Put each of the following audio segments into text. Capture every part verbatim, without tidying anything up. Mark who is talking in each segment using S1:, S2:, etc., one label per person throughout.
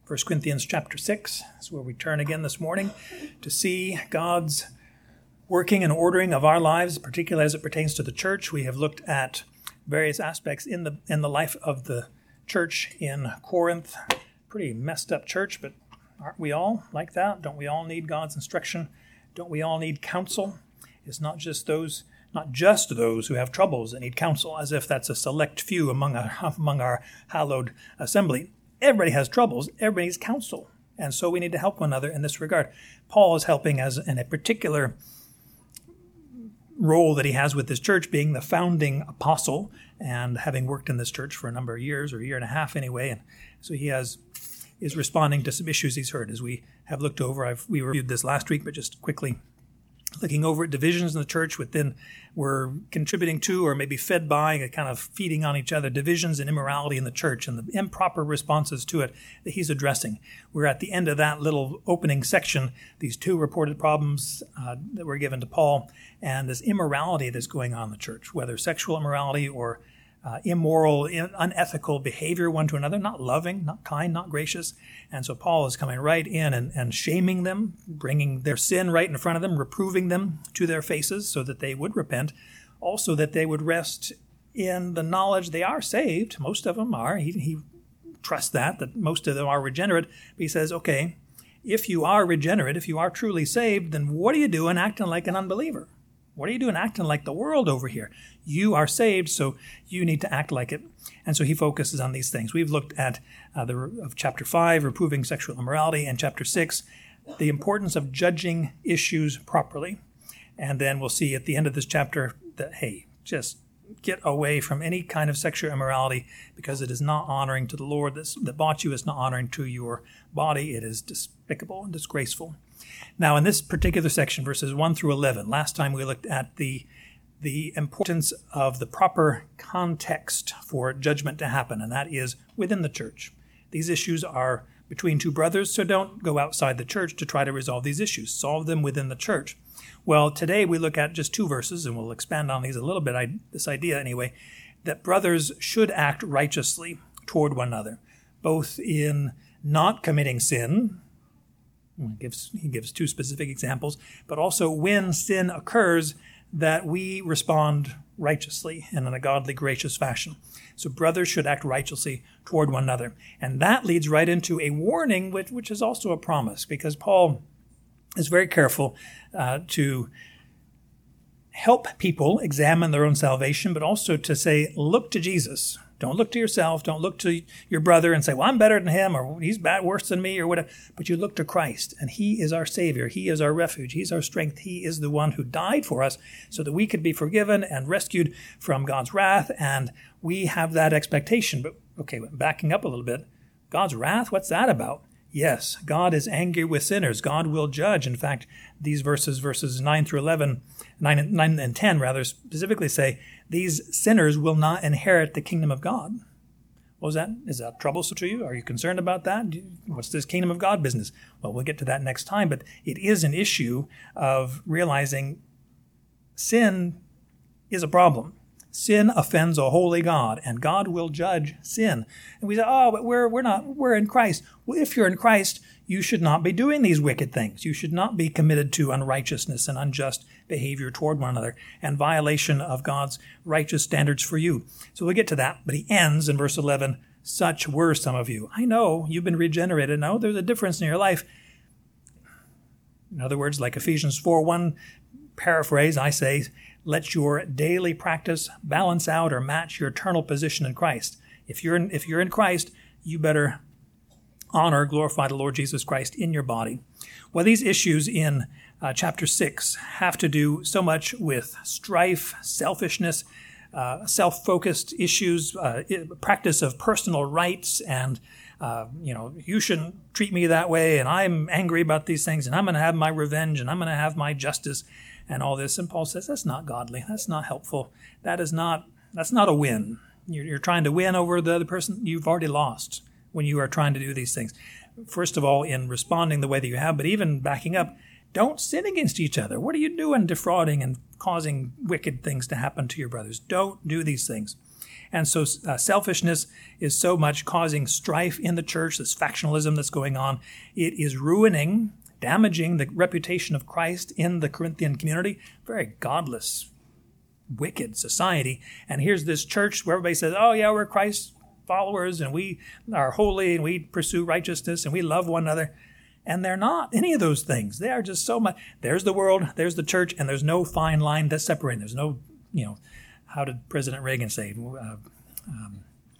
S1: First Corinthians chapter six is where we turn again this morning to see God's working and ordering of our lives, particularly as it pertains to the church. We have looked at various aspects in the in the life of the church in Corinth. Pretty messed up church, but aren't we all like that? Don't we all need God's instruction? Don't we all need counsel? It's not just those, not just those who have troubles that need counsel, as if that's a select few among our, among our hallowed assembly. Everybody has troubles. Everybody needs counsel. And so we need to help one another in this regard. Paul is helping as in a particular role that he has with this church, being the founding apostle and having worked in this church for a number of years, or a year and a half anyway. And so he has is responding to some issues he's heard as we have looked over. I've, we reviewed this last week, but just quickly looking over at divisions in the church within we're contributing to or maybe fed by, kind of feeding on each other, divisions and immorality in the church and the improper responses to it that he's addressing. We're at the end of that little opening section, these two reported problems uh, that were given to Paul, and this immorality that's going on in the church, whether sexual immorality or Uh, immoral, unethical behavior one to another, not loving, not kind, not gracious. And so Paul is coming right in and, and shaming them, bringing their sin right in front of them, reproving them to their faces so that they would repent. Also that they would rest in the knowledge they are saved. Most of them are. He, he trusts that, that most of them are regenerate. But he says, okay, if you are regenerate, if you are truly saved, then what are you doing acting like an unbeliever? What are you doing acting like the world over here? You are saved, so you need to act like it. And so he focuses on these things. We've looked at uh, the of chapter five, reproving sexual immorality, and chapter six, the importance of judging issues properly. And then we'll see at the end of this chapter that, hey, just get away from any kind of sexual immorality because it is not honoring to the Lord that's, that bought you. It's not honoring to your body. It is despicable and disgraceful. Now, in this particular section, verses one through eleven, last time we looked at the the importance of the proper context for judgment to happen, and that is within the church. These issues are between two brothers, so don't go outside the church to try to resolve these issues. Solve them within the church. Well, today we look at just two verses, and we'll expand on these a little bit, I, this idea anyway, that brothers should act righteously toward one another, both in not committing sin. He gives, he gives two specific examples, but also when sin occurs, that we respond righteously and in a godly, gracious fashion. So brothers should act righteously toward one another. And that leads right into a warning, which, which is also a promise, because Paul is very careful uh, to help people examine their own salvation, but also to say, look to Jesus. Don't look to yourself. Don't look to your brother and say, well, I'm better than him, or he's bad, worse than me, or whatever. But you look to Christ, and he is our Savior. He is our refuge. He's our strength. He is the one who died for us so that we could be forgiven and rescued from God's wrath, and we have that expectation. But, okay, backing up a little bit, God's wrath, what's that about? Yes, God is angry with sinners. God will judge. In fact, these verses, verses nine through eleven, nine and, nine and ten rather, specifically say, these sinners will not inherit the kingdom of God. What was that? Is that troublesome to you? Are you concerned about that? What's this kingdom of God business? Well, we'll get to that next time, but it is an issue of realizing sin is a problem. Sin offends a holy God, and God will judge sin. And we say, oh, but we're we're not, we're in Christ. Well, if you're in Christ, you should not be doing these wicked things. You should not be committed to unrighteousness and unjust behavior toward one another and violation of God's righteous standards for you. So we'll get to that. But he ends in verse eleven, such were some of you. I know you've been regenerated. No, there's a difference in your life. In other words, like Ephesians four one, paraphrase, I say, let your daily practice balance out or match your eternal position in Christ. If you're in, if you're in Christ, you better honor, glorify the Lord Jesus Christ in your body. Well, these issues in uh, chapter six have to do so much with strife, selfishness, uh, self-focused issues, uh, practice of personal rights, and uh, you know, you shouldn't treat me that way, and I'm angry about these things, and I'm going to have my revenge, and I'm going to have my justice, and all this. And Paul says that's not godly. That's not helpful. That is not. That's not a win. You're, you're trying to win over the other person. You've already lost when you are trying to do these things. First of all, in responding the way that you have, but even backing up, don't sin against each other. What are you doing defrauding and causing wicked things to happen to your brothers? Don't do these things. And so uh, selfishness is so much causing strife in the church, this factionalism that's going on. It is ruining, damaging the reputation of Christ in the Corinthian community. Very godless, wicked society. And here's this church where everybody says, oh yeah, we're Christ followers and we are holy and we pursue righteousness and we love one another. And they're not any of those things. They are just so much. There's the world, there's the church, and there's no fine line that's separating. There's no, you know, how did President Reagan say? Uh, um,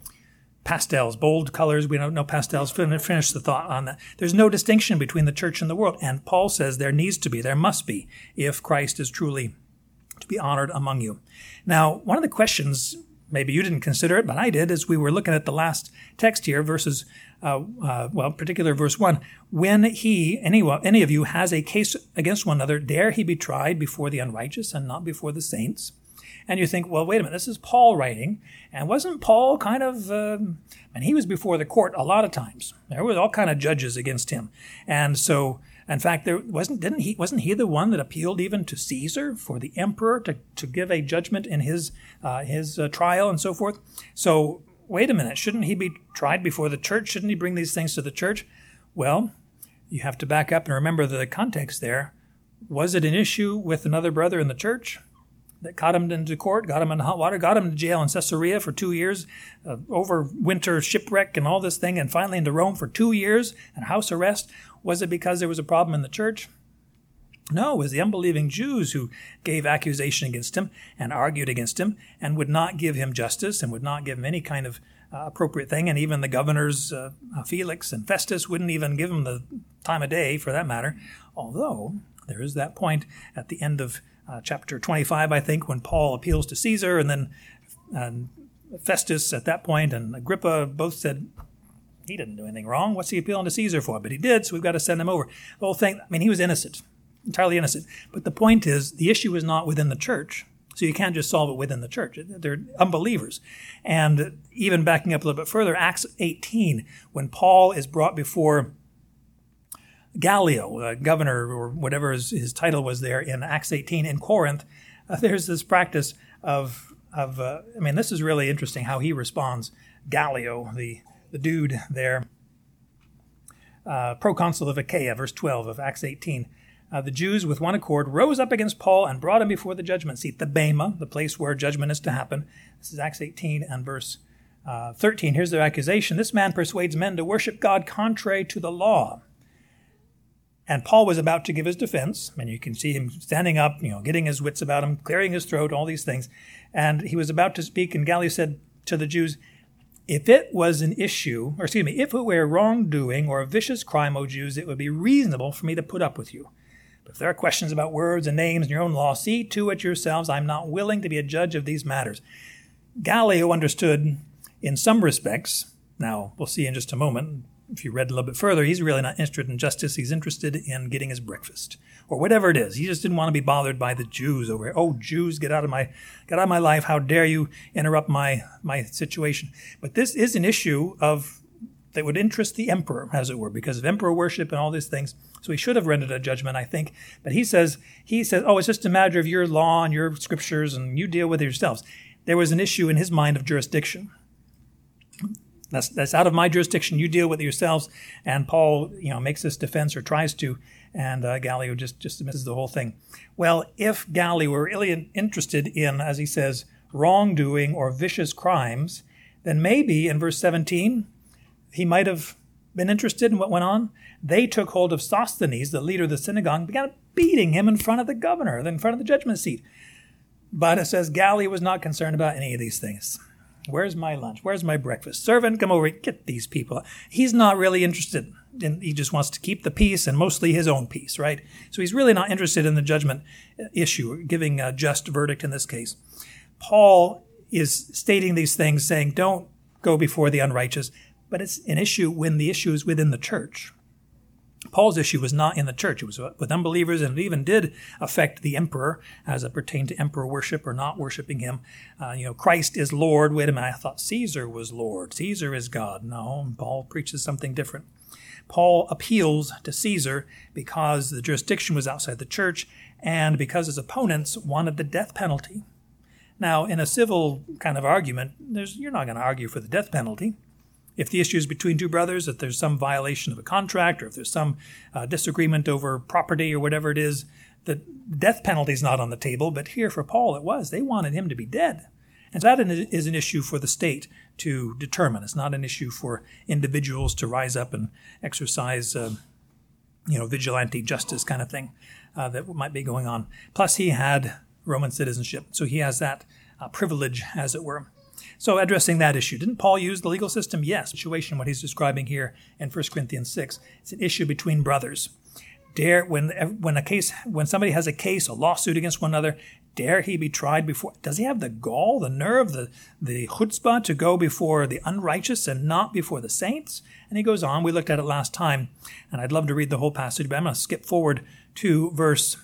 S1: pastels, bold colors. We don't know pastels. Finish the thought on that. There's no distinction between the church and the world. And Paul says there needs to be, there must be, if Christ is truly to be honored among you. Now, one of the questions, maybe you didn't consider it, but I did, as we were looking at the last text here, verses, uh, uh, well, particular verse one. When he, any, any of you, has a case against one another, dare he be tried before the unrighteous and not before the saints? And you think, well, wait a minute, this is Paul writing. And wasn't Paul kind of, um, and he was before the court a lot of times. There was all kind of judges against him. And so, in fact, there wasn't, didn't he, wasn't he the one that appealed even to Caesar for the emperor to, to give a judgment in his, uh, his uh, trial and so forth? So, wait a minute, shouldn't he be tried before the church? Shouldn't he bring these things to the church? Well, you have to back up and remember the context there. Was it an issue with another brother in the church that got him into court, got him in hot water, got him to jail in Caesarea for two years, uh, over winter shipwreck and all this thing, and finally into Rome for two years and house arrest? Was it because there was a problem in the church? No, it was the unbelieving Jews who gave accusation against him and argued against him and would not give him justice and would not give him any kind of uh, appropriate thing. And even the governors, uh, Felix and Festus, wouldn't even give him the time of day for that matter. Although there is that point at the end of uh, chapter twenty-five, I think, when Paul appeals to Caesar, and then uh, Festus at that point and Agrippa both said, he didn't do anything wrong. What's he appealing to Caesar for? But he did, so we've got to send him over. The whole thing, I mean, he was innocent. Entirely innocent. But the point is, the issue is not within the church. So you can't just solve it within the church. They're unbelievers. And even backing up a little bit further, Acts eighteen, when Paul is brought before Gallio, uh, governor or whatever his, his title was there in Acts eighteen in Corinth, uh, there's this practice of, of uh, I mean, this is really interesting how he responds. Gallio, the, the dude there, uh, proconsul of Achaia, verse twelve of Acts eighteen. Uh, the Jews, with one accord, rose up against Paul and brought him before the judgment seat, the Bema, the place where judgment is to happen. This is Acts eighteen and verse uh, thirteen. Here's their accusation. This man persuades men to worship God contrary to the law. And Paul was about to give his defense, and you can see him standing up, you know, getting his wits about him, clearing his throat, all these things. And he was about to speak, and Gallio said to the Jews, if it was an issue, or excuse me, if it were wrongdoing or a vicious crime, O Jews, it would be reasonable for me to put up with you. But if there are questions about words and names in your own law, see to it yourselves. I'm not willing to be a judge of these matters. Gallio understood in some respects. Now, we'll see in just a moment. If you read a little bit further, he's really not interested in justice. He's interested in getting his breakfast or whatever it is. He just didn't want to be bothered by the Jews over here. Oh, Jews, get out of my, get out of my life. How dare you interrupt my, my situation? But this is an issue of that would interest the emperor, as it were, because of emperor worship and all these things. So he should have rendered a judgment, I think. But he says, he says, oh, it's just a matter of your law and your scriptures, and you deal with it yourselves. There was an issue in his mind of jurisdiction. That's that's out of my jurisdiction. You deal with it yourselves. And Paul, you know, makes this defense or tries to, and uh, Gallio just just misses the whole thing. Well, if Gallio were really interested in, as he says, wrongdoing or vicious crimes, then maybe in verse seventeen. He might have been interested in what went on. They took hold of Sosthenes, the leader of the synagogue, and began beating him in front of the governor, in front of the judgment seat. But it says Gallio was not concerned about any of these things. Where's my lunch? Where's my breakfast? Servant, come over, get these people. He's not really interested. In, he just wants to keep the peace and mostly his own peace, right? So he's really not interested in the judgment issue, giving a just verdict in this case. Paul is stating these things, saying, don't go before the unrighteous. But it's an issue when the issue is within the church. Paul's issue was not in the church. It was with unbelievers, and it even did affect the emperor as it pertained to emperor worship or not worshiping him. Uh, you know, Christ is Lord. Wait a minute, I thought Caesar was Lord. Caesar is God. No, Paul preaches something different. Paul appeals to Caesar because the jurisdiction was outside the church and because his opponents wanted the death penalty. Now, in a civil kind of argument, there's, you're not going to argue for the death penalty. If the issue is between two brothers, if there's some violation of a contract, or if there's some uh, disagreement over property or whatever it is, the death penalty is not on the table. But here for Paul it was. They wanted him to be dead. And so that is an issue for the state to determine. It's not an issue for individuals to rise up and exercise, uh, you know, vigilante justice kind of thing uh, that might be going on. Plus, he had Roman citizenship, so he has that uh, privilege, as it were. So addressing that issue, didn't Paul use the legal system? Yes. The situation, what he's describing here in First Corinthians six, it's an issue between brothers. Dare, when when a case, when somebody has a case, a lawsuit against one another, dare he be tried before? Does he have the gall, the nerve, the the chutzpah to go before the unrighteous and not before the saints? And he goes on. We looked at it last time, and I'd love to read the whole passage, but I'm going to skip forward to verse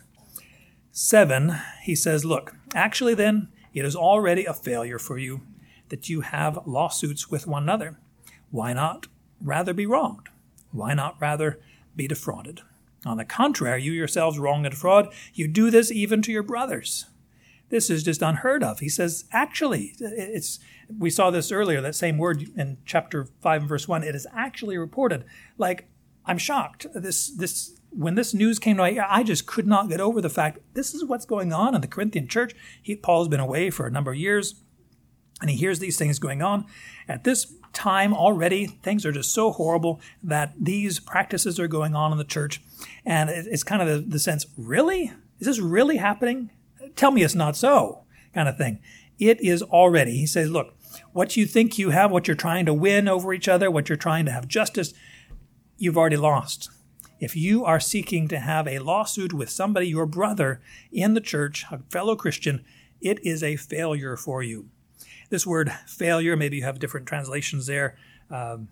S1: seven. He says, "Look, actually, then it is already a failure for you that you have lawsuits with one another. Why not rather be wronged? Why not rather be defrauded? On the contrary, you yourselves wrong and defraud. You do this even to your brothers." This is just unheard of. He says, actually, it's. We saw this earlier, that same word in chapter five and verse one. It is actually reported. Like, I'm shocked. This, this, when this news came to me, I just could not get over the fact this is what's going on in the Corinthian church. He, Paul's been away for a number of years, and he hears these things going on. At this time already, things are just so horrible that these practices are going on in the church. And it's kind of the, the sense, really? Is this really happening? Tell me it's not so, kind of thing. It is already. He says, look, what you think you have, what you're trying to win over each other, what you're trying to have justice, you've already lost. If you are seeking to have a lawsuit with somebody, your brother in the church, a fellow Christian, it is a failure for you. This word failure, maybe you have different translations there, um,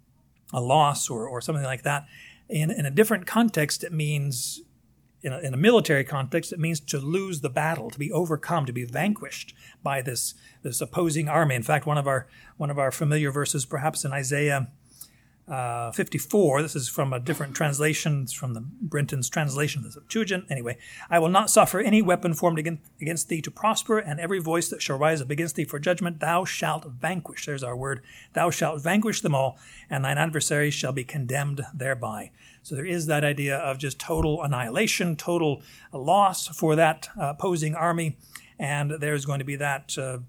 S1: a loss or, or something like that. In, in a different context, it means, in a, in a military context, it means to lose the battle, to be overcome, to be vanquished by this, this opposing army. In fact, one of our one of our familiar verses, perhaps in Isaiah uh, fifty-four, this is from a different translation, it's from the Brenton's translation of the Septuagint. Anyway, "I will not suffer any weapon formed against, against thee to prosper, and every voice that shall rise up against thee for judgment, thou shalt vanquish." There's our word. "Thou shalt vanquish them all, and thine adversaries shall be condemned thereby." So there is that idea of just total annihilation, total loss for that uh, opposing army, and there's going to be that uh,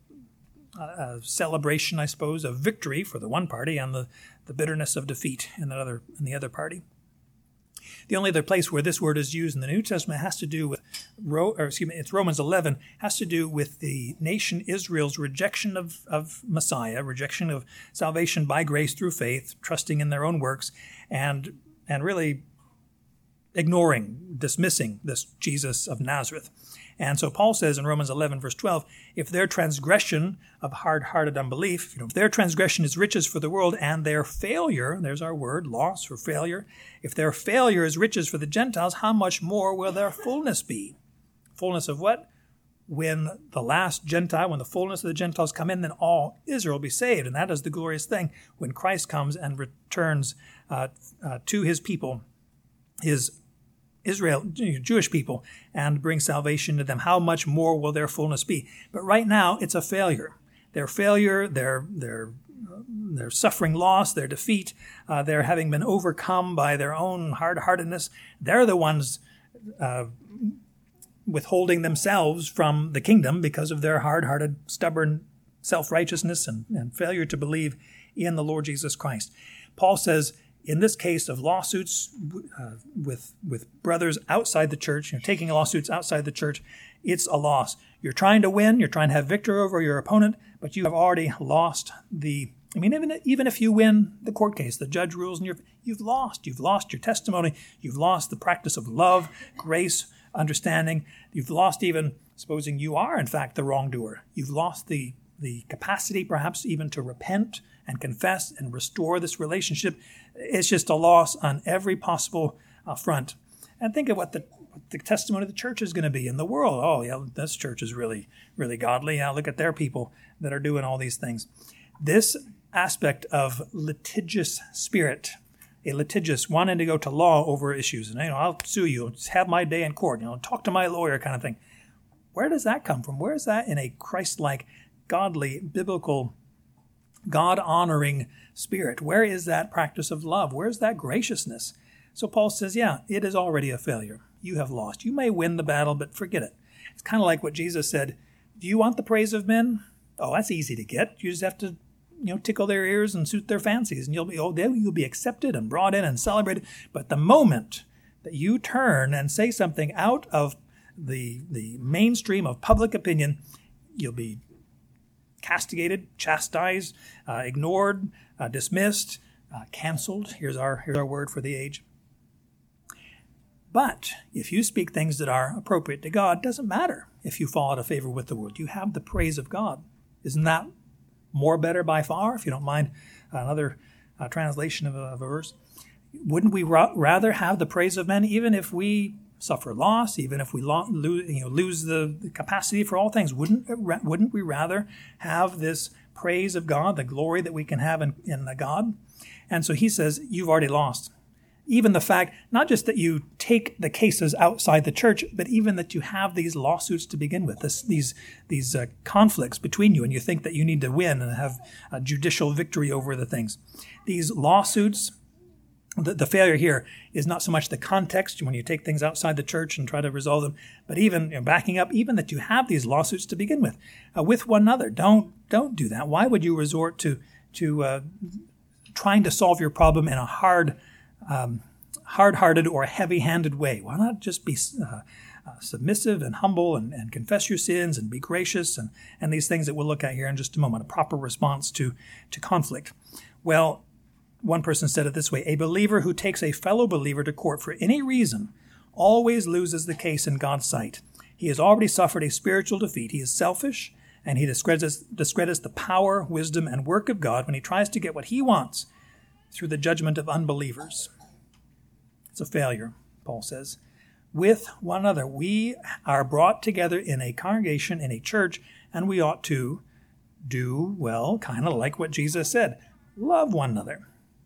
S1: uh, celebration, I suppose, of victory for the one party and the, the bitterness of defeat in the other in the other party. The only other place where this word is used in the New Testament has to do with, or excuse me, it's Romans eleven, has to do with the nation Israel's rejection of, of Messiah, rejection of salvation by grace through faith, trusting in their own works, and and really ignoring, dismissing this Jesus of Nazareth. And so Paul says in Romans eleven, verse twelve, if their transgression of hard-hearted unbelief, you know, if their transgression is riches for the world, and their failure, there's our word, loss or failure, if their failure is riches for the Gentiles, how much more will their fullness be? Fullness of what? When the last Gentile, when the fullness of the Gentiles come in, then all Israel will be saved. And that is the glorious thing when Christ comes and returns uh, uh, to his people, his Israel, Jewish people, and brings salvation to them. How much more will their fullness be? But right now, it's a failure. Their failure, their their their suffering loss, their defeat, uh, their having been overcome by their own hard-heartedness, they're the ones uh, withholding themselves from the kingdom because of their hard-hearted, stubborn self-righteousness and, and failure to believe in the Lord Jesus Christ. Paul says, in this case of lawsuits uh, with with brothers outside the church, you know, taking lawsuits outside the church, it's a loss. You're trying to win, you're trying to have victory over your opponent, but you have already lost the, I mean, even, even if you win the court case, the judge rules, and you're, you've lost. You've lost your testimony. You've lost the practice of love, grace, understanding. You've lost even, supposing you are, in fact, the wrongdoer. You've lost the, the capacity, perhaps, even to repent and confess and restore this relationship. It's just a loss on every possible uh, front. And think of what the, what the testimony of the church is going to be in the world. Oh, yeah, this church is really, really godly. Yeah, look at their people that are doing all these things. This aspect of litigious spirit, a litigious wanting to go to law over issues, and you know, I'll sue you, have my day in court, you know, talk to my lawyer kind of thing. Where does that come from? Where is that in a Christ-like, godly, biblical, God-honoring spirit? Where is that practice of love? Where is that graciousness? So Paul says, yeah, it is already a failure. You have lost. You may win the battle, but forget it. It's kind of like what Jesus said. Do you want the praise of men? Oh, that's easy to get. You just have to, you know, tickle their ears and suit their fancies, and you'll be, oh, you'll be accepted and brought in and celebrated. But the moment that you turn and say something out of the the mainstream of public opinion, you'll be castigated, chastised, uh, ignored, uh, dismissed, uh, canceled. Here's our here's our word for the age. But if you speak things that are appropriate to God, it doesn't matter if you fall out of favor with the world. You have the praise of God. Isn't that more better by far, if you don't mind another uh, translation of a, of a verse? Wouldn't we ra- rather have the praise of men, even if we suffer loss, even if we lo- lose, you know, lose the, the capacity for all things? Wouldn't wouldn't we rather have this praise of God, the glory that we can have in, in God? And so he says, you've already lost. Even the fact, not just that you take the cases outside the church, but even that you have these lawsuits to begin with, this, these these uh, conflicts between you, and you think that you need to win and have a judicial victory over the things. These lawsuits, the, the failure here is not so much the context when you take things outside the church and try to resolve them, but even you know, backing up, even that you have these lawsuits to begin with, uh, with one another. Don't don't do that. Why would you resort to to uh, trying to solve your problem in a hard Um, hard-hearted or heavy-handed way? Why not just be uh, uh, submissive and humble and, and confess your sins and be gracious and, and these things that we'll look at here in just a moment, a proper response to, to conflict? Well, one person said it this way: a believer who takes a fellow believer to court for any reason always loses the case in God's sight. He has already suffered a spiritual defeat. He is selfish, and he discredits, discredits the power, wisdom, and work of God when he tries to get what he wants through the judgment of unbelievers. It's a failure, Paul says. With one another, we are brought together in a congregation, in a church, and we ought to do, well, kind of like what Jesus said, love one another.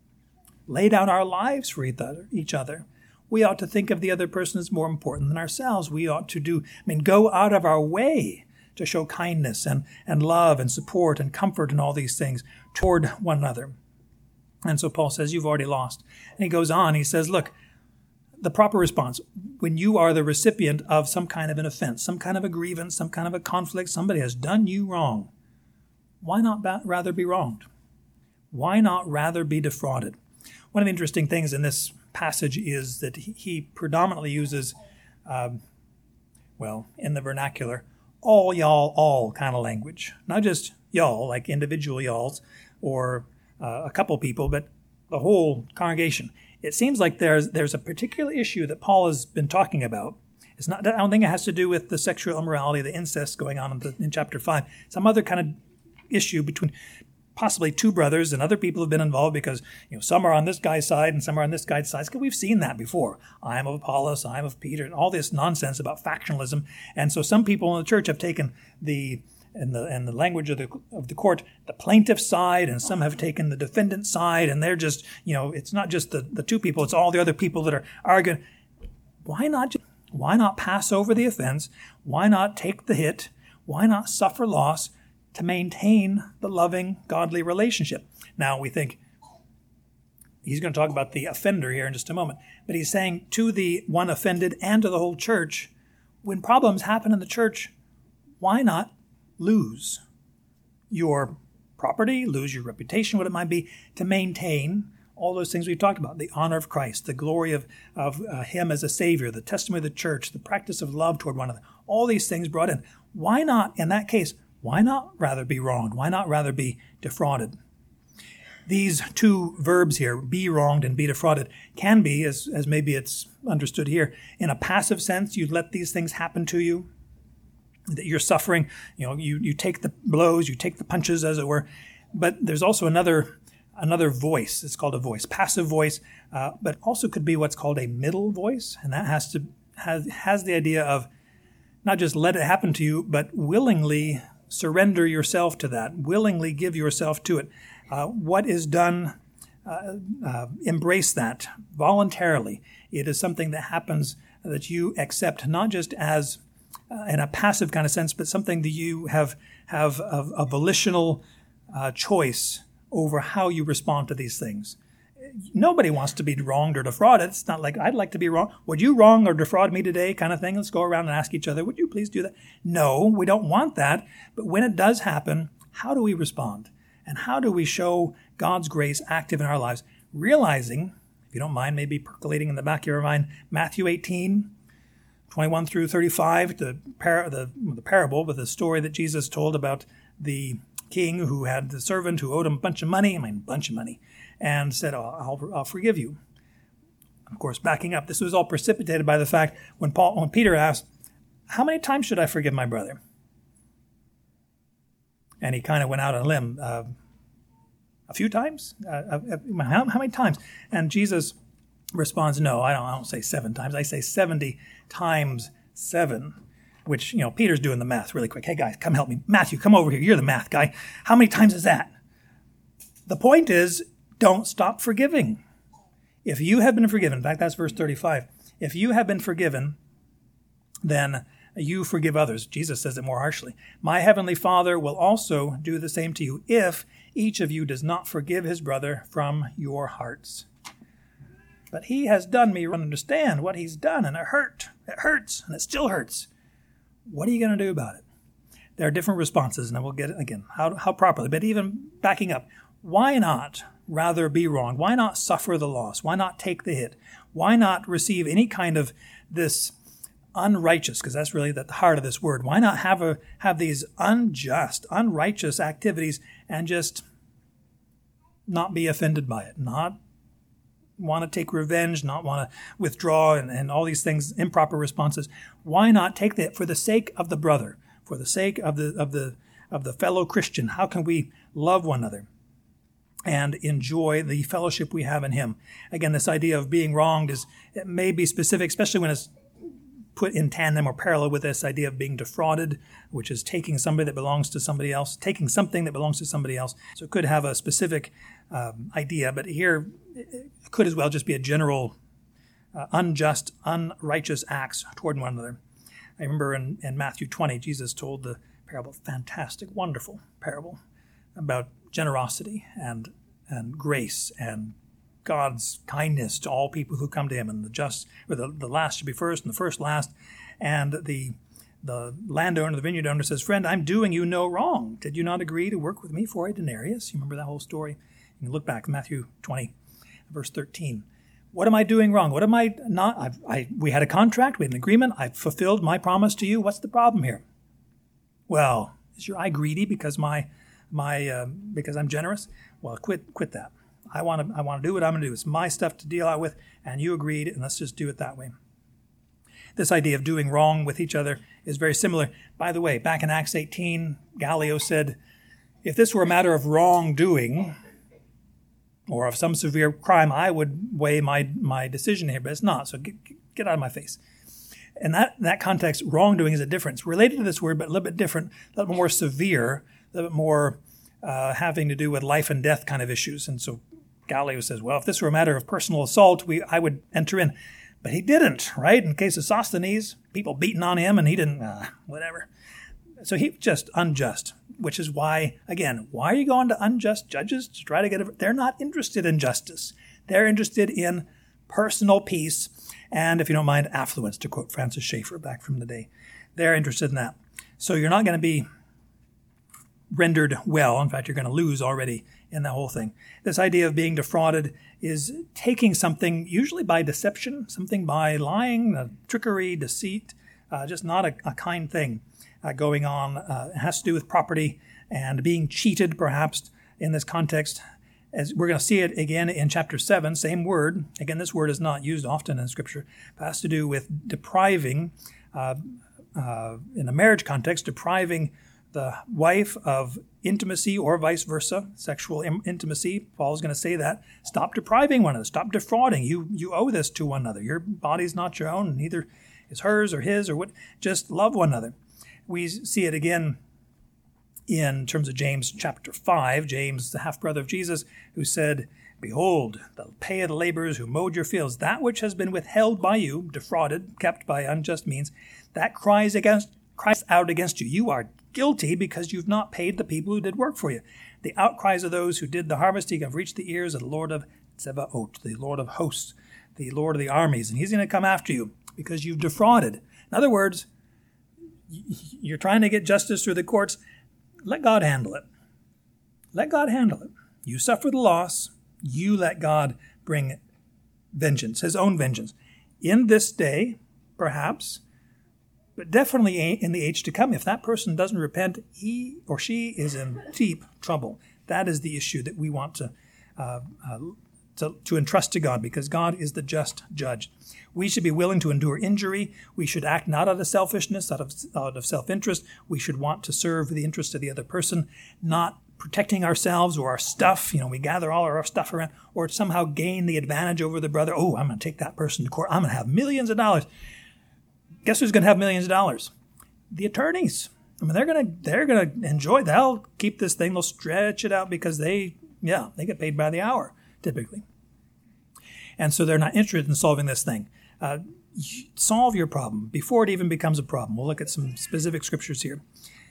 S1: Lay down our lives for each other. We ought to think of the other person as more important than ourselves. We ought to do, I mean, go out of our way to show kindness and, and love and support and comfort and all these things toward one another. And so Paul says, you've already lost. And he goes on, he says, look, the proper response, when you are the recipient of some kind of an offense, some kind of a grievance, some kind of a conflict, somebody has done you wrong, why not ba- rather be wronged? Why not rather be defrauded? One of the interesting things in this passage is that he, he predominantly uses, um, well, in the vernacular, all y'all, all kind of language. Not just y'all, like individual y'alls, or uh, a couple people, but the whole congregation. It seems like there's there's a particular issue that Paul has been talking about. It's not. I don't think it has to do with the sexual immorality, the incest going on in, the, in chapter five. Some other kind of issue between possibly two brothers, and other people have been involved because you know some are on this guy's side and some are on this guy's side. Because we've seen that before. I am of Apollos, I am of Peter, and all this nonsense about factionalism. And so some people in the church have taken the in the in the language of the of the court, the plaintiff's side, and some have taken the defendant's side, and they're just, you know, it's not just the, the two people, it's all the other people that are arguing. Why not why not pass over the offense? Why not take the hit? Why not suffer loss to maintain the loving, godly relationship? Now we think he's going to talk about the offender here in just a moment, but he's saying to the one offended and to the whole church, when problems happen in the church, why not lose your property, lose your reputation, what it might be, to maintain all those things we've talked about, the honor of Christ, the glory of, of uh, him as a Savior, the testimony of the church, the practice of love toward one another, all these things brought in. Why not, in that case, why not rather be wronged? Why not rather be defrauded? These two verbs here, be wronged and be defrauded, can be, as, as maybe it's understood here, in a passive sense, you let these things happen to you, that you're suffering, you know, you, you take the blows, you take the punches, as it were. But there's also another another voice. It's called a voice, passive voice, uh, but also could be what's called a middle voice, and that has to has has the idea of not just let it happen to you, but willingly surrender yourself to that, willingly give yourself to it. Uh, what is done, uh, uh, embrace that voluntarily. It is something that happens that you accept not just as uh, in a passive kind of sense, but something that you have have a, a volitional uh, choice over how you respond to these things. Nobody wants to be wronged or defrauded. It's not like, I'd like to be wrong. Would you wrong or defraud me today kind of thing? Let's go around and ask each other, would you please do that? No, we don't want that. But when it does happen, how do we respond? And how do we show God's grace active in our lives? Realizing, if you don't mind, maybe percolating in the back of your mind, Matthew eighteen, twenty-one through thirty-five, the, par- the, the parable with the story that Jesus told about the king who had the servant who owed him a bunch of money, I mean, a bunch of money, and said, oh, I'll, I'll forgive you. Of course, backing up, this was all precipitated by the fact when Paul, when Peter asked, how many times should I forgive my brother? And he kind of went out on a limb. Uh, a few times? Uh, how, how many times? And Jesus responds, no, I don't, I don't say seven times. I say seventy times seven, which, you know, Peter's doing the math really quick. Hey, guys, come help me. Matthew, come over here. You're the math guy. How many times is that? The point is, don't stop forgiving. If you have been forgiven, in fact, that's verse thirty-five. If you have been forgiven, then you forgive others. Jesus says it more harshly. My heavenly Father will also do the same to you if each of you does not forgive his brother from your hearts. But he has done me wrong. Understand what he's done, and it hurt. It hurts, and it still hurts. What are you going to do about it? There are different responses, and I will get it again, how, how properly. But even backing up, why not rather be wrong? Why not suffer the loss? Why not take the hit? Why not receive any kind of this unrighteous, because that's really the heart of this word. Why not have a have these unjust, unrighteous activities and just not be offended by it, not want to take revenge, not want to withdraw, and, and all these things, improper responses? Why not take that for the sake of the brother, for the sake of the of the of the fellow Christian? How can we love one another and enjoy the fellowship we have in him? Again, this idea of being wronged is, it may be specific, especially when it's put in tandem or parallel with this idea of being defrauded, which is taking somebody that belongs to somebody else, taking something that belongs to somebody else. So it could have a specific um, idea, but here it could as well just be a general uh, unjust, unrighteous acts toward one another. I remember in, in Matthew twenty, Jesus told the parable, fantastic, wonderful parable about generosity and and grace and God's kindness to all people who come to him, and the just, or the, the last should be first, and the first last. And the the landowner, the vineyard owner says, friend, I'm doing you no wrong. Did you not agree to work with me for a denarius? You remember that whole story? You can look back, Matthew twenty, verse thirteen. What am I doing wrong? What am I not? I've, I We had a contract, we had an agreement, I've fulfilled my promise to you. What's the problem here? Well, is your eye greedy because my my uh, because I'm generous? Well, quit quit that. I want to I want to do what I'm going to do. It's my stuff to deal out with, and you agreed, and let's just do it that way. This idea of doing wrong with each other is very similar. By the way, back in Acts eighteen, Gallio said, if this were a matter of wrongdoing or of some severe crime, I would weigh my, my decision here, but it's not, so get, get out of my face. In that, that context, wrongdoing is a difference. Related to this word, but a little bit different, a little bit more severe, a little bit more uh, having to do with life and death kind of issues. And so Gallio says, well, if this were a matter of personal assault, we I would enter in. But he didn't, right? In the case of Sosthenes, people beating on him, and he didn't, uh, whatever. So he just unjust, which is why, again, why are you going to unjust judges to try to get it? They're not interested in justice. They're interested in personal peace and, if you don't mind, affluence, to quote Francis Schaeffer back from the day. They're interested in that. So you're not going to be rendered well. In fact, you're going to lose already in the whole thing. This idea of being defrauded is taking something, usually by deception, something by lying, uh, trickery, deceit, uh, just not a, a kind thing uh, going on. Uh, it has to do with property and being cheated, perhaps, in this context. As we're going to see it again in chapter seven, same word. Again, this word is not used often in Scripture. It has to do with depriving, uh, uh, in a marriage context, depriving the wife of intimacy or vice versa, sexual im- intimacy. Paul's going to say that. Stop depriving one another. Stop defrauding. You you owe this to one another. Your body's not your own. Neither is hers or his or what. Just love one another. We see it again in terms of James chapter five. James, the half-brother of Jesus, who said, Behold, the pay of the laborers who mowed your fields, that which has been withheld by you, defrauded, kept by unjust means, that cries against cries out against you. You are guilty because you've not paid the people who did work for you. The outcries of those who did the harvesting have reached the ears of the Lord of Tsebaot, the Lord of hosts, the Lord of the armies, and he's going to come after you because you've defrauded. In other words, you're trying to get justice through the courts. Let God handle it. Let God handle it. You suffer the loss. You let God bring vengeance, his own vengeance. In this day, perhaps, but definitely in the age to come, if that person doesn't repent, he or she is in deep trouble. That is the issue that we want to, uh, uh, to, to entrust to God, because God is the just judge. We should be willing to endure injury. We should act not out of selfishness, out of, out of self-interest. We should want to serve the interest of the other person, not protecting ourselves or our stuff. You know, we gather all our stuff around, or somehow gain the advantage over the brother. Oh, I'm going to take that person to court. I'm going to have millions of dollars. Guess who's going to have millions of dollars? The attorneys. I mean, they're going to they're going to enjoy. They'll keep this thing. They'll stretch it out because they, yeah, they get paid by the hour typically, and so they're not interested in solving this thing. Uh, solve your problem before it even becomes a problem. We'll look at some specific scriptures here.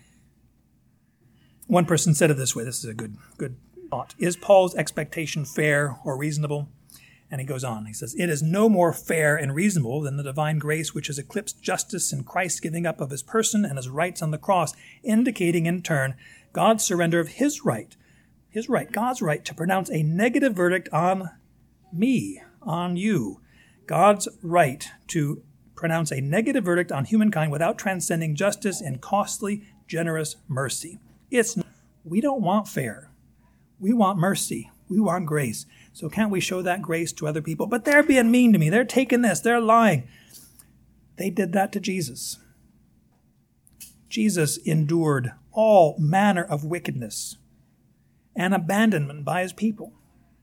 S1: One person said it this way. This is a good, good thought. Is Paul's expectation fair or reasonable? And he goes on. He says, it is no more fair and reasonable than the divine grace which has eclipsed justice in Christ's giving up of his person and his rights on the cross, indicating in turn God's surrender of his right, his right, God's right to pronounce a negative verdict on me, on you. God's right to pronounce a negative verdict on humankind without transcending justice and costly, generous mercy. It's we don't want fair. We want mercy. We want grace. So can't we show that grace to other people? But they're being mean to me. They're taking this. They're lying. They did that to Jesus. Jesus endured all manner of wickedness and abandonment by his people.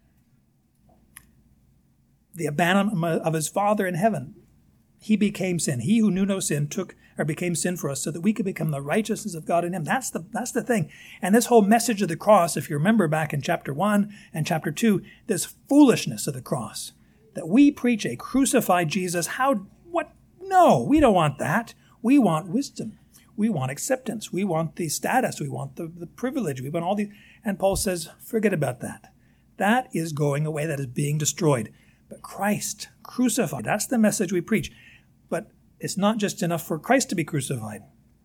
S1: The abandonment of his Father in heaven. He became sin. He who knew no sin took or became sin for us so that we could become the righteousness of God in him. That's the that's the thing. And this whole message of the cross, if you remember back in chapter one and chapter two, this foolishness of the cross, that we preach a crucified Jesus. How, what? No, we don't want that. We want wisdom. We want acceptance. We want the status. We want the, the privilege. We want all these. And Paul says, forget about that. That is going away. That is being destroyed. But Christ crucified, that's the message we preach. But it's not just enough for Christ to be crucified.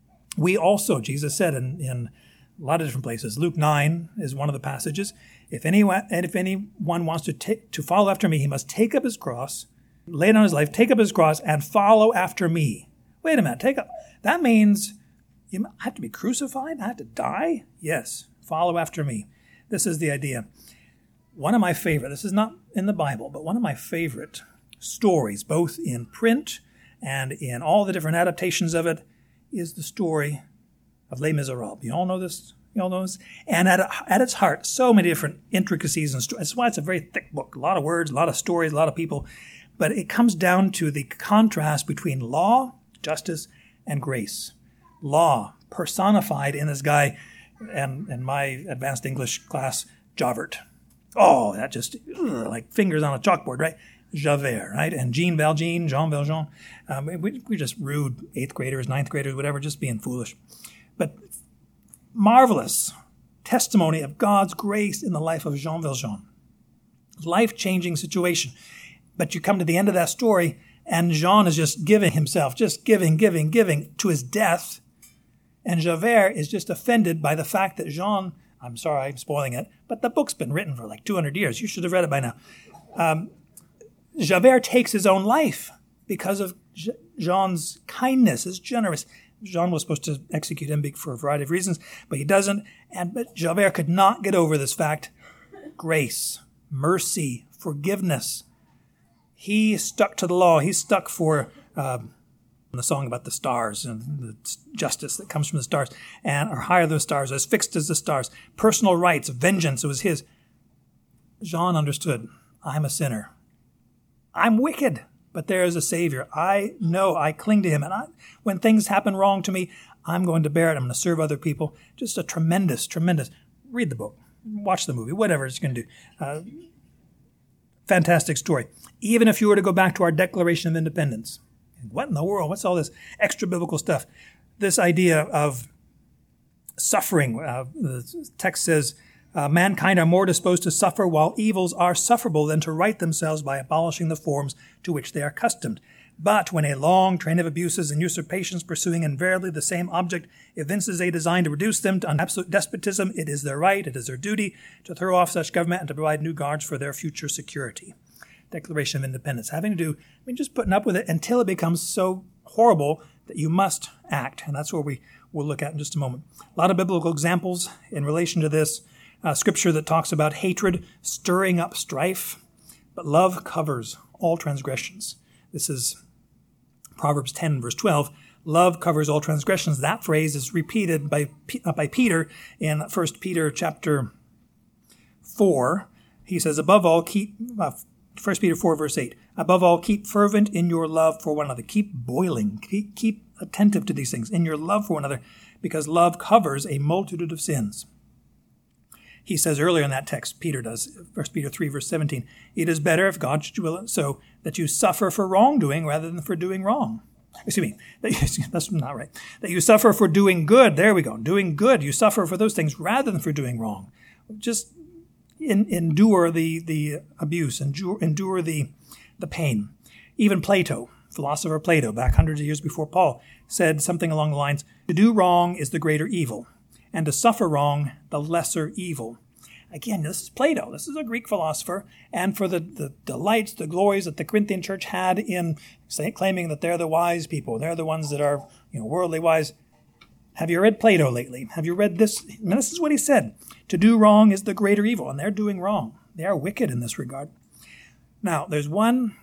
S1: We also, Jesus said in, in a lot of different places, Luke nine is one of the passages, if anyone, and if anyone wants to take, to follow after me, he must take up his cross, lay down his life, take up his cross, and follow after me. Wait a minute, take up. That means you have to be crucified? I have to die? Yes, follow after me. This is the idea. One of my favorite, this is not in the Bible, but one of my favorite stories, both in print and in all the different adaptations of it, is the story of Les Miserables. You all know this? You all know this? And at, at its heart, so many different intricacies and stories. That's why it's a very thick book. A lot of words, a lot of stories, a lot of people. But it comes down to the contrast between law, justice, and grace. Law, personified in this guy, and in my advanced English class, Javert. Oh, that just, ugh, like fingers on a chalkboard, right? Javert, right? And Jean Valjean, Jean Valjean. Um, we, we're just rude eighth graders, ninth graders, whatever, just being foolish. But marvelous testimony of God's grace in the life of Jean Valjean. Life-changing situation. But you come to the end of that story, and Jean is just giving himself, just giving, giving, giving to his death. And Javert is just offended by the fact that Jean, I'm sorry, I'm spoiling it, but the book's been written for like two hundred years. You should have read it by now. Um, Javert takes his own life because of Jean's kindness, his generous. Jean was supposed to execute him for a variety of reasons, but he doesn't. And but Javert could not get over this fact. Grace, mercy, forgiveness. He stuck to the law. He stuck for uh, the song about the stars and the justice that comes from the stars, and are higher than the stars, as fixed as the stars. Personal rights, vengeance, it was his. Jean understood. I'm a sinner. I'm wicked, but there is a Savior. I know, I cling to him. And I, when things happen wrong to me, I'm going to bear it. I'm going to serve other people. Just a tremendous, tremendous, read the book, watch the movie, whatever it's going to do. Uh, fantastic story. Even if you were to go back to our Declaration of Independence, what in the world? What's all this extra biblical stuff? This idea of suffering, uh, the text says, uh, mankind are more disposed to suffer while evils are sufferable than to right themselves by abolishing the forms to which they are accustomed. But when a long train of abuses and usurpations pursuing invariably the same object evinces a design to reduce them to absolute despotism, it is their right, it is their duty to throw off such government and to provide new guards for their future security. Declaration of Independence, having to do, I mean, just putting up with it until it becomes so horrible that you must act. And that's where we will look at in just a moment. A lot of biblical examples in relation to this. Uh, scripture that talks about hatred stirring up strife, but love covers all transgressions. This is Proverbs ten, verse twelve. Love covers all transgressions. That phrase is repeated by, uh, by Peter in First Peter chapter four. He says, above all, keep... Uh, First Peter four, verse eight. Above all, keep fervent in your love for one another. Keep boiling. Keep, keep attentive to these things in your love for one another, because love covers a multitude of sins. He says earlier in that text, Peter does, First Peter three, verse seventeen, it is better if God should will it so that you suffer for wrongdoing rather than for doing wrong. Excuse me, that you, that's not right. That you suffer for doing good. There we go. Doing good. You suffer for those things rather than for doing wrong. Just in, endure the, the abuse, endure, endure the, the pain. Even Plato, philosopher Plato, back hundreds of years before Paul, said something along the lines, to do wrong is the greater evil, and to suffer wrong, the lesser evil. Again, this is Plato. This is a Greek philosopher. And for the, the delights, the glories that the Corinthian church had in say, claiming that they're the wise people, they're the ones that are, you know, worldly wise. Have you read Plato lately? Have you read this? I mean, this is what he said. To do wrong is the greater evil, and they're doing wrong. They are wicked in this regard. Now, there's one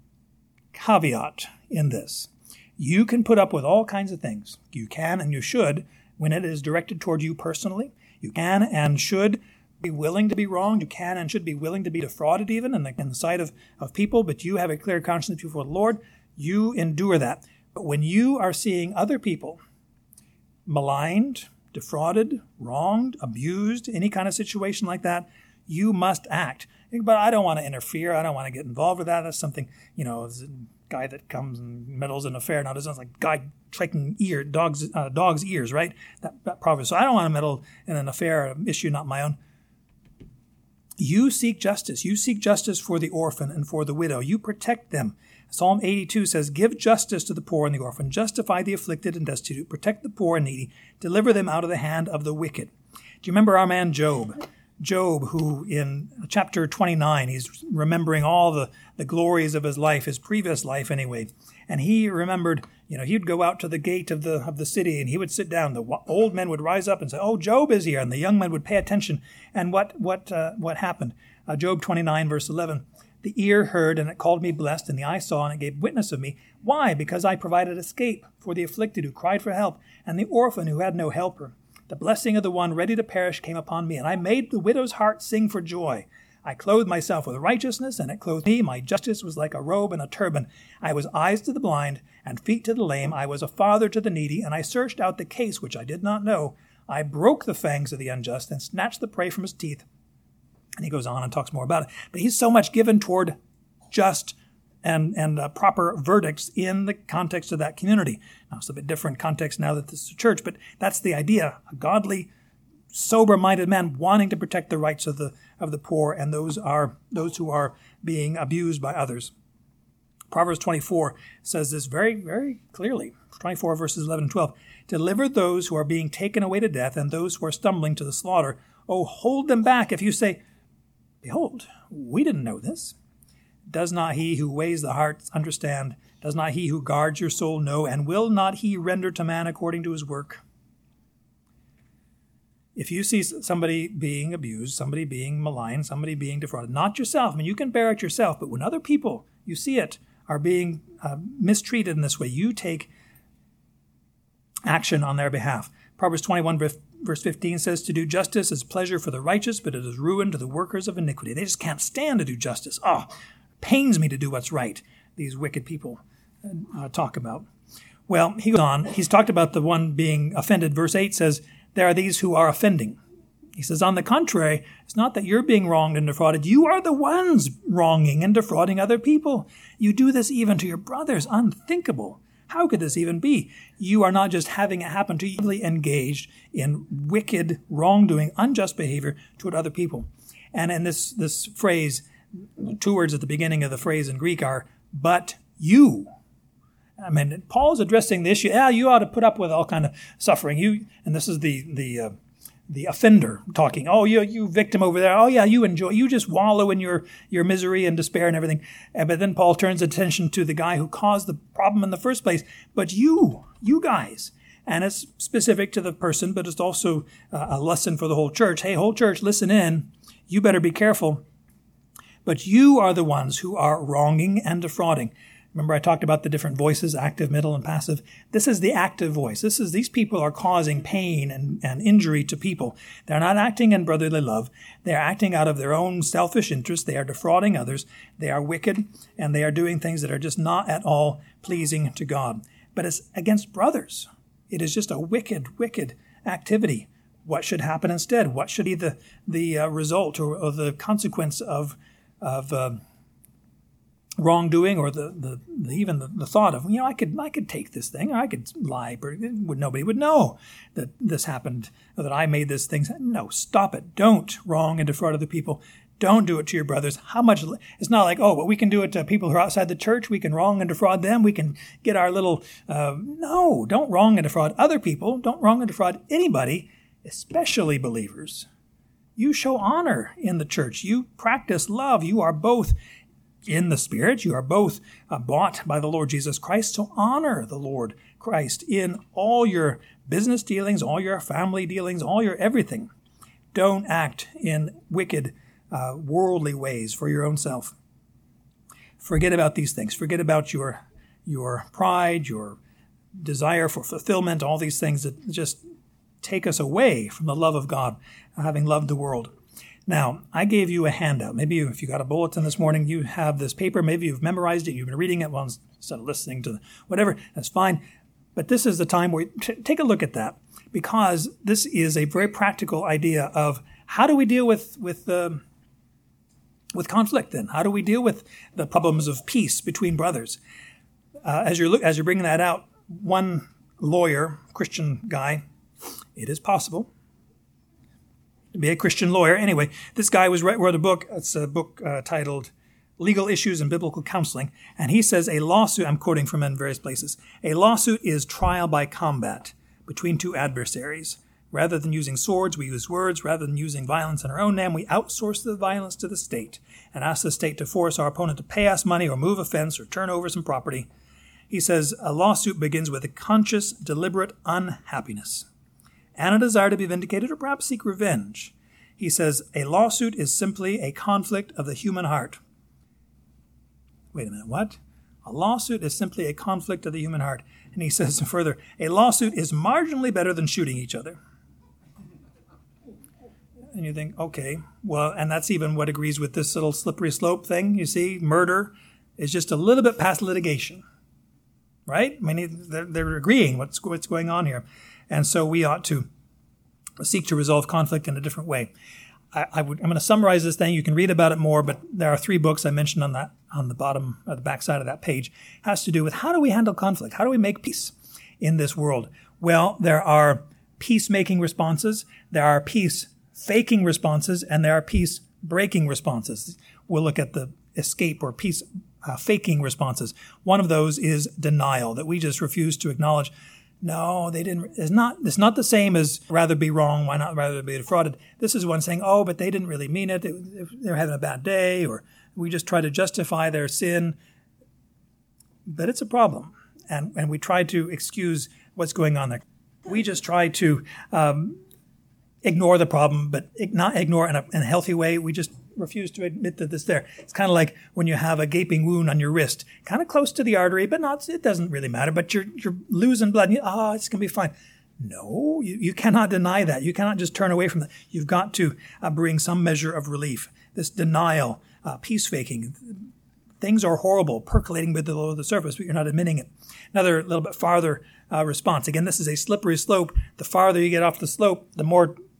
S1: caveat in this. You can put up with all kinds of things. You can and you should when it is directed toward you personally. You can and should be willing to be wronged. You can and should be willing to be defrauded even in the, in the sight of, of people, but you have a clear conscience before the Lord. You endure that. But when you are seeing other people maligned, defrauded, wronged, abused, any kind of situation like that, you must act. But I don't want to interfere. I don't want to get involved with that. That's something, you know, a guy that comes and meddles in an affair. Now, it sounds like guy striking ear, dogs, uh, dog's ears, right? That, that proverb. So I don't want to meddle in an affair, an issue not my own. You seek justice. You seek justice for the orphan and for the widow. You protect them. Psalm eighty-two says, give justice to the poor and the orphan, justify the afflicted and destitute, protect the poor and needy, deliver them out of the hand of the wicked. Do you remember our man Job? Job, who in chapter twenty-nine, he's remembering all the, the glories of his life, his previous life anyway. And he remembered, you know, he'd go out to the gate of the of the city and he would sit down. The old men would rise up and say, oh, Job is here. And the young men would pay attention. And what what uh, what happened? Uh, Job twenty-nine, verse eleven. The ear heard, and it called me blessed, and the eye saw, and it gave witness of me. Why? Because I provided escape for the afflicted who cried for help, and the orphan who had no helper. The blessing of the one ready to perish came upon me, and I made the widow's heart sing for joy. I clothed myself with righteousness, and it clothed me. My justice was like a robe and a turban. I was eyes to the blind, and feet to the lame. I was a father to the needy, and I searched out the case which I did not know. I broke the fangs of the unjust, and snatched the prey from his teeth. And he goes on and talks more about it. But he's so much given toward just and, and uh, proper verdicts in the context of that community. Now, it's a bit different context now that this is a church, but that's the idea. A godly, sober-minded man wanting to protect the rights of the of the poor and those are those who are being abused by others. Proverbs twenty-four says this very, very clearly. twenty-four verses eleven and twelve. Deliver those who are being taken away to death and those who are stumbling to the slaughter. Oh, hold them back if you say, behold, we didn't know this. Does not he who weighs the hearts understand? Does not he who guards your soul know? And will not he render to man according to his work? If you see somebody being abused, somebody being maligned, somebody being defrauded, not yourself, I mean, you can bear it yourself, but when other people, you see it, are being uh, mistreated in this way, you take action on their behalf. Proverbs twenty-one, verse fifteen says, to do justice is pleasure for the righteous, but it is ruin to the workers of iniquity. They just can't stand to do justice. Oh, it pains me to do what's right, these wicked people uh, talk about. Well, he goes on. He's talked about the one being offended. Verse eight says, there are these who are offending. He says, on the contrary, it's not that you're being wronged and defrauded. You are the ones wronging and defrauding other people. You do this even to your brothers. Unthinkable. How could this even be? You are not just having it happen to you, you're engaged in wicked wrongdoing, unjust behavior toward other people. And in this, this phrase, two words at the beginning of the phrase in Greek are, but you. I mean, Paul's addressing the issue. Yeah, you ought to put up with all kind of suffering. You, and this is the the uh, the offender talking. Oh, you you victim over there. Oh, yeah, you enjoy. You just wallow in your your misery and despair and everything. And, but then Paul turns attention to the guy who caused the problem in the first place. But you, you guys, and it's specific to the person, but it's also uh, a lesson for the whole church. Hey, whole church, listen in. You better be careful. But you are the ones who are wronging and defrauding. Remember I talked about the different voices, active, middle, and passive. This is the active voice. This is these people are causing pain and, and injury to people. They're not acting in brotherly love. They're acting out of their own selfish interest. They are defrauding others. They are wicked, and they are doing things that are just not at all pleasing to God. But it's against brothers. It is just a wicked, wicked activity. What should happen instead? What should be the, the uh, result or, or the consequence of, of uh, wrongdoing, or the, the, the even the, the thought of, you know, I could I could take this thing, or I could lie, but would nobody would know that this happened, or that I made this thing. No, stop it. Don't wrong and defraud other people. Don't do it to your brothers. How much? It's not like, oh, but we can do it to people who are outside the church. We can wrong and defraud them. We can get our little. Uh, no, don't wrong and defraud other people. Don't wrong and defraud anybody, especially believers. You show honor in the church. You practice love. You are both in the Spirit. You are both uh, bought by the Lord Jesus Christ. So honor the Lord Christ in all your business dealings, all your family dealings, all your everything. Don't act in wicked, uh, worldly ways for your own self. Forget about these things. Forget about your, your pride, your desire for fulfillment, all these things that just take us away from the love of God, having loved the world. Now, I gave you a handout. Maybe if you got a bulletin this morning, you have this paper. Maybe you've memorized it. You've been reading it well, instead of listening to whatever. That's fine. But this is the time where you t- take a look at that, because this is a very practical idea of how do we deal with with uh, with conflict. Then how do we deal with the problems of peace between brothers? Uh, as you're look, as you're bringing that out, one lawyer, Christian guy, it is possible to be a Christian lawyer. Anyway, this guy was wrote a book. It's a book uh, titled Legal Issues in Biblical Counseling. And he says a lawsuit, I'm quoting from in various places, a lawsuit is trial by combat between two adversaries. Rather than using swords, we use words. Rather than using violence in our own name, we outsource the violence to the state and ask the state to force our opponent to pay us money or move a fence or turn over some property. He says a lawsuit begins with a conscious, deliberate unhappiness and a desire to be vindicated or perhaps seek revenge. He says, a lawsuit is simply a conflict of the human heart. Wait a minute, what? A lawsuit is simply a conflict of the human heart. And he says further, a lawsuit is marginally better than shooting each other. And you think, okay, well, and that's even what agrees with this little slippery slope thing. You see, murder is just a little bit past litigation, right? I mean, they're, they're agreeing what's, what's going on here. And so we ought to seek to resolve conflict in a different way. I, I would, I'm going to summarize this thing. You can read about it more, but there are three books I mentioned on that on the bottom, or the back side of that page. It has to do with how do we handle conflict? How do we make peace in this world? Well, there are peacemaking responses, there are peace-faking responses, and there are peace-breaking responses. We'll look at the escape or peace-faking uh, responses. One of those is denial, that we just refuse to acknowledge. No, they didn't. It's not. It's not the same as rather be wrong. Why not rather be defrauded? This is one saying, "Oh, but they didn't really mean it. it they're having a bad day," or we just try to justify their sin. But it's a problem, and and we try to excuse what's going on there. We just try to um, ignore the problem, but not ignore in a, in a healthy way. We just refuse to admit that it's there. It's kind of like when you have a gaping wound on your wrist, kind of close to the artery, but not, it doesn't really matter, but you're you're losing blood. And you, oh, it's going to be fine. No, you, you cannot deny that. You cannot just turn away from that. You've got to uh, bring some measure of relief. This denial, uh, peace faking, things are horrible, percolating below the surface, but you're not admitting it. Another little bit farther uh, response. Again, this is a slippery slope. The farther you get off the slope, the more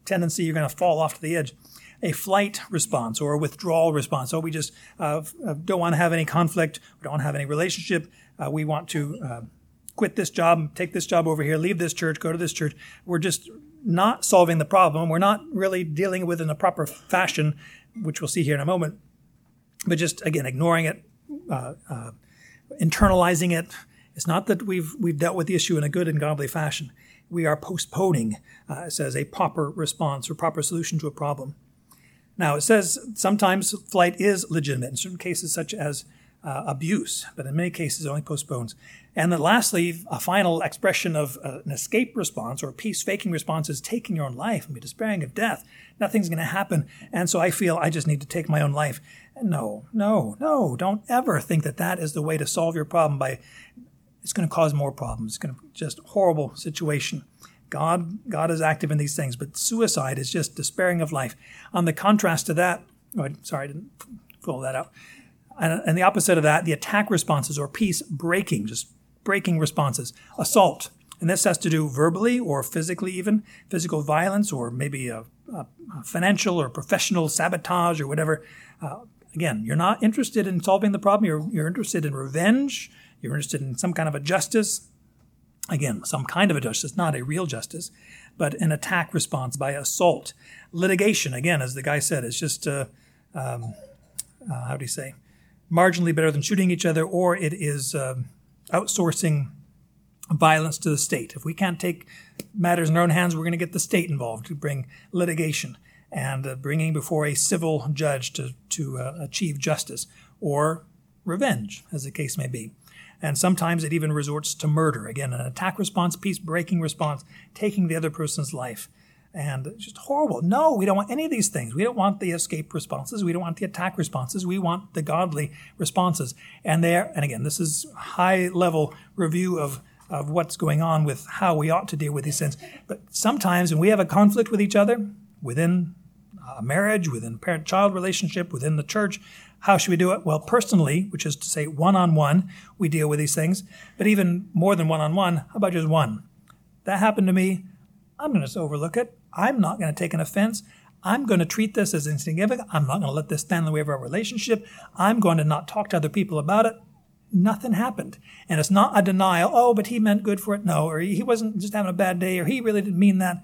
S1: tendency, you're going to fall off to the edge. A flight response or a withdrawal response. Oh, we just uh, don't want to have any conflict. We don't want to have any relationship. Uh, we want to uh, quit this job, take this job over here, leave this church, go to this church. We're just not solving the problem. We're not really dealing with it in a proper fashion, which we'll see here in a moment. But just, again, ignoring it, uh, uh, internalizing it. It's not that we've we've dealt with the issue in a good and godly fashion. We are postponing, uh, it says, a proper response or proper solution to a problem. Now, it says sometimes flight is legitimate in certain cases such as uh, abuse, but in many cases it only postpones. And then lastly, a final expression of uh, an escape response or a peace-faking response is taking your own life and be despairing of death. Nothing's going to happen, and so I feel I just need to take my own life. No, no, no, don't ever think that that is the way to solve your problem. By It's going to cause more problems. It's going to just a horrible situation. God, God is active in these things, but suicide is just despairing of life. On the contrast to that, oh, sorry, I didn't pull that out. And, and the opposite of that, the attack responses or peace breaking, just breaking responses, assault. And this has to do verbally or physically even, physical violence or maybe a, a financial or professional sabotage or whatever. Uh, again, you're not interested in solving the problem. You're, you're interested in revenge. You're interested in some kind of a justice. Again, some kind of a justice, not a real justice, but an attack response by assault. Litigation, again, as the guy said, is just, uh, um, uh, how do you say, marginally better than shooting each other, or it is uh, outsourcing violence to the state. If we can't take matters in our own hands, we're going to get the state involved to bring litigation and uh, bringing before a civil judge to, to uh, achieve justice, or revenge, as the case may be. And sometimes it even resorts to murder. Again, an attack response, peace-breaking response, taking the other person's life. And it's just horrible. No, we don't want any of these things. We don't want the escape responses. We don't want the attack responses. We want the godly responses. And there, and again, this is high-level review of, of what's going on with how we ought to deal with these sins. But sometimes when we have a conflict with each other, within a marriage, within a parent-child relationship, within the church, how should we do it? Well, personally, which is to say one-on-one, we deal with these things. But even more than one-on-one, how about just one? That happened to me. I'm going to just overlook it. I'm not going to take an offense. I'm going to treat this as insignificant. I'm not going to let this stand in the way of our relationship. I'm going to not talk to other people about it. Nothing happened. And it's not a denial. Oh, but he meant good for it. No, or he wasn't just having a bad day, or he really didn't mean that.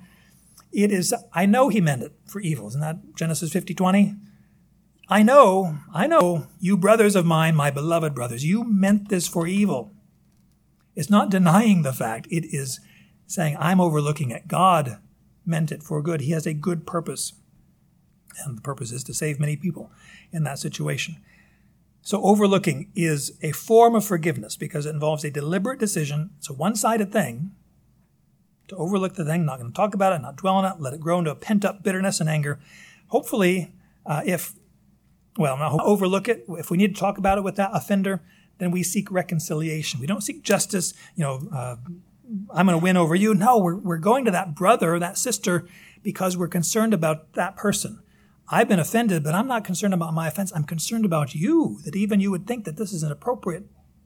S1: It is, I know he meant it for evil. Isn't that Genesis fifty twenty? I know, I know, you brothers of mine, my beloved brothers, you meant this for evil. It's not denying the fact. It is saying, I'm overlooking it. God meant it for good. He has a good purpose. And the purpose is to save many people in that situation. So overlooking is a form of forgiveness because it involves a deliberate decision. It's a one-sided thing to overlook the thing, not going to talk about it, not dwell on it, let it grow into a pent-up bitterness and anger. Hopefully, uh, if Well, not overlook it. If we need to talk about it with that offender, then we seek reconciliation. We don't seek justice. You know, uh, I'm going to win over you. No, we're we're going to that brother or that sister because we're concerned about that person. I've been offended, but I'm not concerned about my offense. I'm concerned about you, that even you would think that this is an appropriate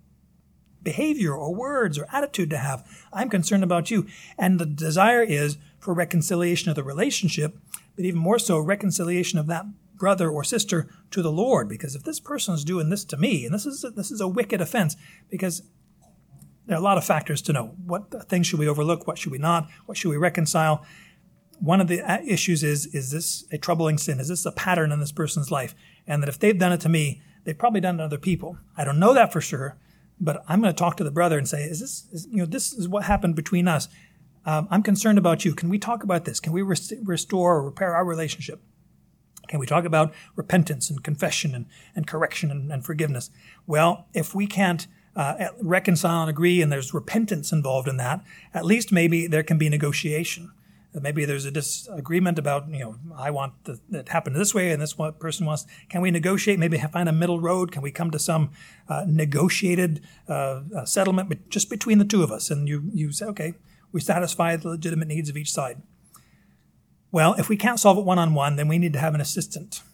S1: behavior or words or attitude to have. I'm concerned about you. And the desire is for reconciliation of the relationship, but even more so, reconciliation of that brother or sister to the Lord. Because if this person is doing this to me, and this is a, this is a wicked offense, because there are a lot of factors to know. What things should we overlook? What should we not? What should we reconcile? One of the issues is, is this a troubling sin? Is this a pattern in this person's life? And that if they've done it to me, they've probably done it to other people. I don't know that for sure, but I'm going to talk to the brother and say, is this, is, you know, this is what happened between us. Um, I'm concerned about you. Can we talk about this? Can we rest- restore or repair our relationship? Can we talk about repentance and confession and, and correction and, and forgiveness? Well, if we can't uh, reconcile and agree and there's repentance involved in that, at least maybe there can be negotiation. Maybe there's a disagreement about, you know, I want the, it happened this way and this one person wants. Can we negotiate? Maybe find a middle road? Can we come to some uh, negotiated uh, uh, settlement just between the two of us? And you, you say, okay, we satisfy the legitimate needs of each side. Well, if we can't solve it one-on-one, then we need to have an assistant.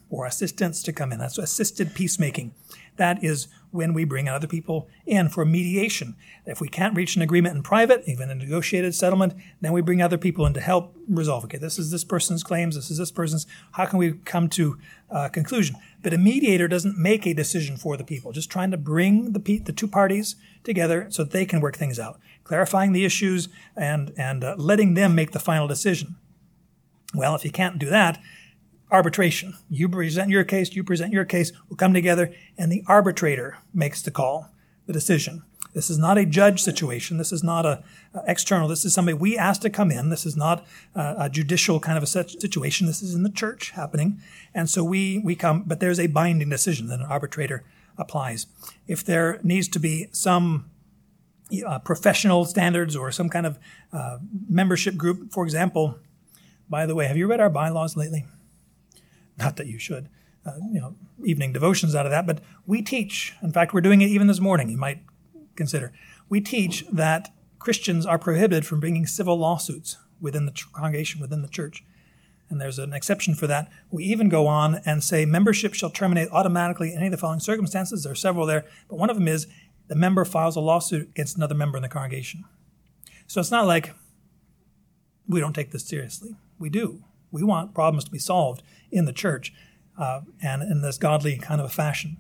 S1: or assistants to come in. That's assisted peacemaking. That is when we bring other people in for mediation. If we can't reach an agreement in private, even a negotiated settlement, then we bring other people in to help resolve. Okay, this is this person's claims, this is this person's. How can we come to a conclusion? But a mediator doesn't make a decision for the people, just trying to bring the pe- the two parties together so that they can work things out, clarifying the issues and, and uh, letting them make the final decision. Well, if you can't do that, arbitration. You present your case, you present your case, we'll come together, and the arbitrator makes the call, the decision. This is not a judge situation. This is not a, a external. This is somebody we asked to come in. This is not a, a judicial kind of a situation. This is in the church happening. And so we, we come, but there's a binding decision that an arbitrator applies. If there needs to be some uh, professional standards or some kind of uh, membership group, for example, by the way, have you read our bylaws lately? Not that you should, uh, you know, evening devotions out of that, but we teach, in fact, we're doing it even this morning, you might consider. We teach that Christians are prohibited from bringing civil lawsuits within the congregation, within the church. And there's an exception for that. We even go on and say membership shall terminate automatically in any of the following circumstances. There are several there, but one of them is the member files a lawsuit against another member in the congregation. So it's not like we don't take this seriously. We do. We want problems to be solved in the church uh, and in this godly kind of a fashion.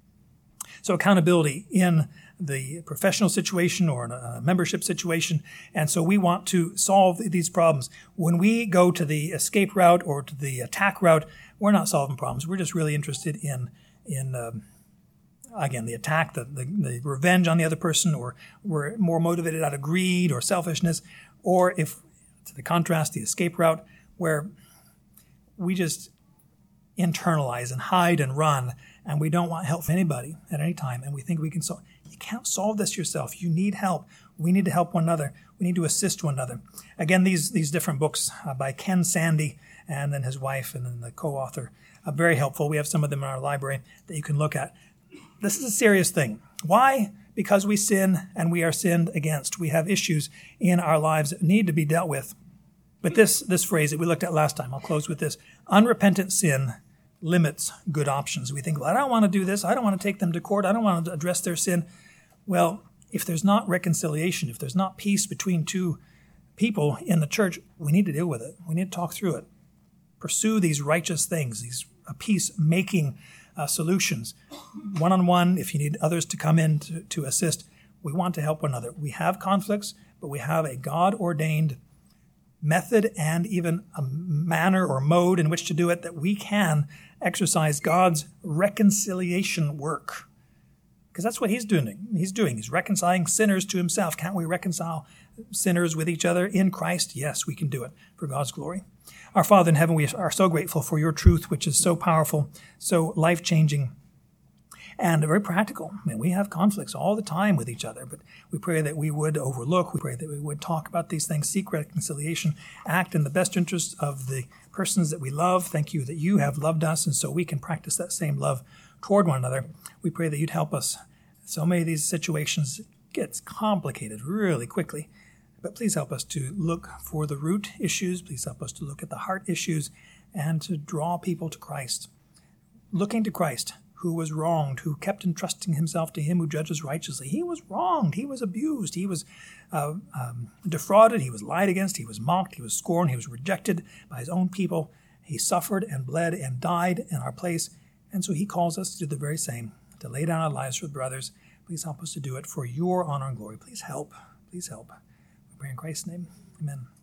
S1: So accountability in the professional situation or in a membership situation. And so we want to solve these problems. When we go to the escape route or to the attack route, we're not solving problems. We're just really interested in, in um, again, the attack, the, the, the revenge on the other person, or we're more motivated out of greed or selfishness, or if, to the contrast, the escape route, where we just internalize and hide and run, and we don't want help from anybody at any time, and we think we can solve. You can't solve this yourself. You need help. We need to help one another. We need to assist one another. Again, these these different books uh, by Ken Sande and then his wife and then the co-author are very helpful. We have some of them in our library that you can look at. This is a serious thing. Why? Because we sin and we are sinned against. We have issues in our lives that need to be dealt with. But this this phrase that we looked at last time, I'll close with this. Unrepentant sin limits good options. We think, well, I don't want to do this. I don't want to take them to court. I don't want to address their sin. Well, if there's not reconciliation, if there's not peace between two people in the church, we need to deal with it. We need to talk through it. Pursue these righteous things, these uh, peace-making uh, solutions. One-on-one, if you need others to come in to, to assist, we want to help one another. We have conflicts, but we have a God-ordained method and even a manner or mode in which to do it that we can exercise God's reconciliation work. Because that's what he's doing. He's doing. He's reconciling sinners to himself. Can't we reconcile sinners with each other in Christ? Yes, we can do it for God's glory. Our Father in heaven, we are so grateful for your truth, which is so powerful, so life-changing, and very practical. I mean, we have conflicts all the time with each other, but we pray that we would overlook, we pray that we would talk about these things, seek reconciliation, act in the best interest of the persons that we love. Thank you that you have loved us, and so we can practice that same love toward one another. We pray that you'd help us. So many of these situations get complicated really quickly, but please help us to look for the root issues. Please help us to look at the heart issues and to draw people to Christ. Looking to Christ, who was wronged, who kept entrusting himself to him who judges righteously. He was wronged. He was abused. He was uh, um, defrauded. He was lied against. He was mocked. He was scorned. He was rejected by his own people. He suffered and bled and died in our place. And so he calls us to do the very same, to lay down our lives for the brothers. Please help us to do it for your honor and glory. Please help. Please help. We pray in Christ's name. Amen.